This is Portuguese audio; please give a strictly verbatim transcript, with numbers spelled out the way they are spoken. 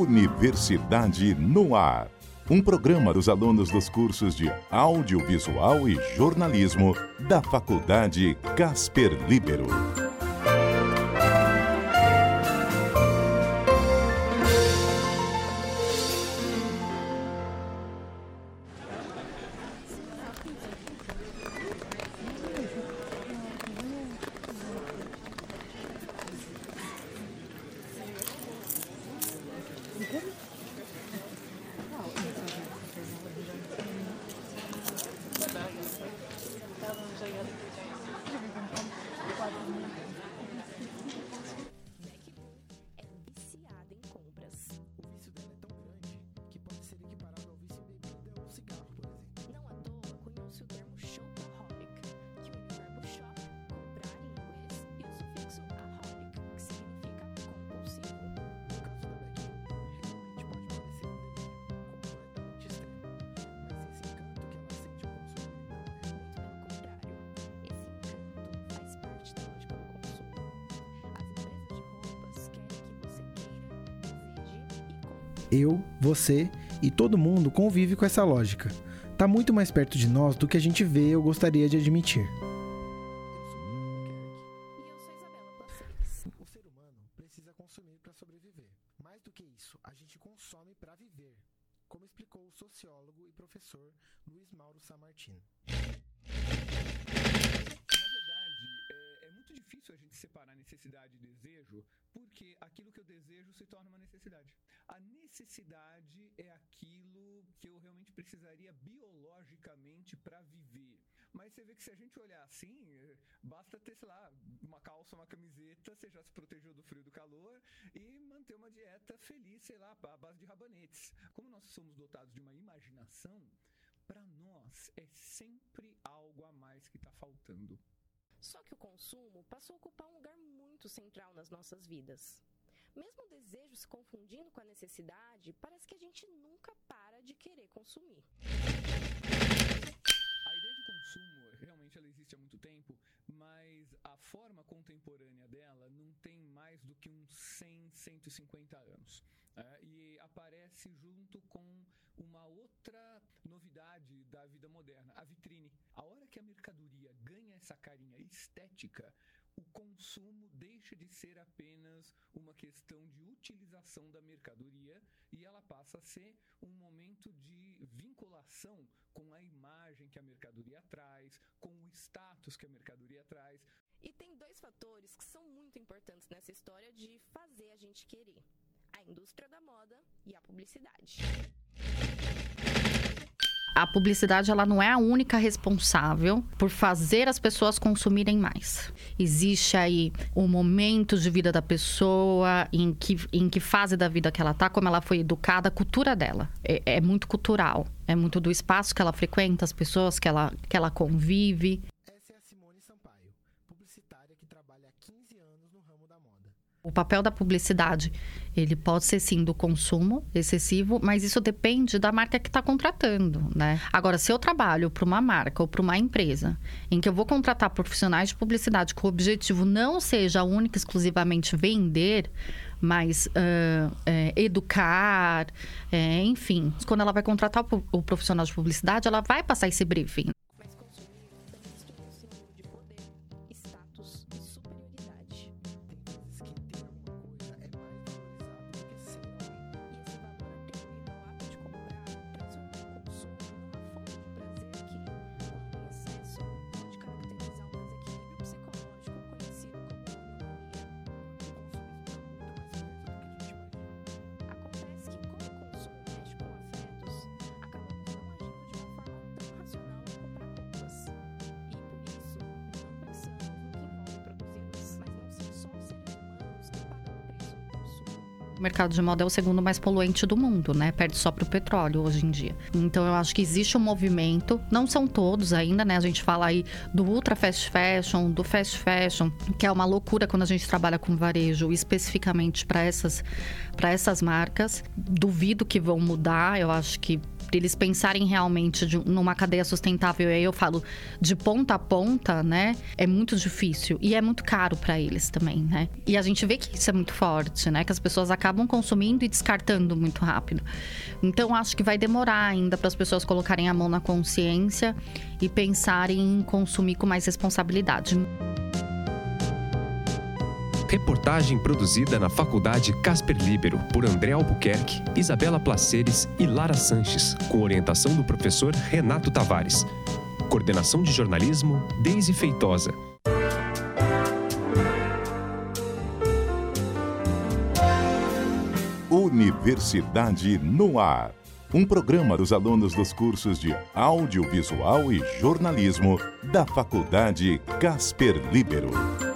Universidade no Ar. Um programa dos alunos dos cursos de Audiovisual e Jornalismo da Faculdade Casper Líbero. Eu, você e todo mundo convive com essa lógica. Tá muito mais perto de nós do que a gente vê ou gostaria de admitir. O ser humano precisa consumir para sobreviver. Mais do que isso, a gente consome para viver, como explicou o sociólogo e professor Luiz Mauro Sammartino. É muito difícil a gente separar necessidade e desejo, porque aquilo que eu desejo se torna uma necessidade. A necessidade é aquilo que eu realmente precisaria biologicamente para viver. Mas você vê que se a gente olhar assim, basta ter, sei lá, uma calça, uma camiseta, você já se protegeu do frio e do calor, e manter uma dieta feliz, sei lá, à base de rabanetes. Como nós somos dotados de uma imaginação, para nós é sempre algo a mais que está faltando. Só que o consumo passou a ocupar um lugar muito central nas nossas vidas. Mesmo o desejo se confundindo com a necessidade, parece que a gente nunca para de querer consumir. A ideia de consumo, realmente ela existe há muito tempo, mas a forma contemporânea dela não tem mais do que uns cem, cento e cinquenta anos. É, e aparece junto com uma outra novidade da vida moderna, a vitrine. A hora que a mercadoria ganha essa carinha estética, o consumo deixa de ser apenas uma questão de utilização da mercadoria e ela passa a ser um momento de vinculação com a imagem que a mercadoria traz, com o status que a mercadoria traz. E tem dois fatores que são muito importantes nessa história de fazer a gente querer: a indústria da moda e a publicidade. A publicidade, ela não é a única responsável por fazer as pessoas consumirem mais. Existe aí o momento de vida da pessoa, em que, em que fase da vida que ela está, como ela foi educada, a cultura dela. É, é muito cultural, é muito do espaço que ela frequenta, as pessoas que ela, que ela convive. Essa é a Simone Sampaio, publicitária que trabalha há quinze anos no ramo da moda. O papel da publicidade, ele pode ser sim do consumo excessivo, mas isso depende da marca que está contratando, né? Agora, se eu trabalho para uma marca ou para uma empresa em que eu vou contratar profissionais de publicidade com o objetivo não seja única e exclusivamente vender, mas uh, é, educar, é, enfim. Quando ela vai contratar o, o profissional de publicidade, ela vai passar esse briefing. Mas consumir também se tornou sinônimo de poder, status e superioridade. Tem vezes que ter alguma coisa é mais valorizado do que ser alguém. E esse valor atribuído ao ato de comprar transformou o consumo numa fonte de prazer que, quando em excesso, pode caracterizar um desequilíbrio psicológico conhecido como anomia. Acontece que, como o consumo mexe com afetos, acabamos não agindo de uma forma tão racional ao comprar roupas. E, por isso, não pensamos no que envolve produzi-las. Mas não são só os seres humanos que pagam o preço do consumo. O mercado de moda é o segundo mais poluente do mundo, né? Perde só para o petróleo hoje em dia. Então, eu acho que existe um movimento, não são todos ainda, né? A gente fala aí do ultra fast fashion, do fast fashion, que é uma loucura quando a gente trabalha com varejo, especificamente para essas, para essas marcas. Duvido que vão mudar, eu acho que para eles pensarem realmente de, numa cadeia sustentável, e aí eu falo de ponta a ponta, né? É muito difícil e é muito caro para eles também, né? E a gente vê que isso é muito forte, né? Que as pessoas acabam consumindo e descartando muito rápido. Então, acho que vai demorar ainda para as pessoas colocarem a mão na consciência e pensarem em consumir com mais responsabilidade. Reportagem produzida na Faculdade Casper Libero por André Albuquerque, Isabela Placeres e Lara Sanches, com orientação do professor Renato Tavares. Coordenação de jornalismo, Deise Feitosa. Universidade no Ar. Um programa dos alunos dos cursos de Audiovisual e Jornalismo da Faculdade Casper Libero.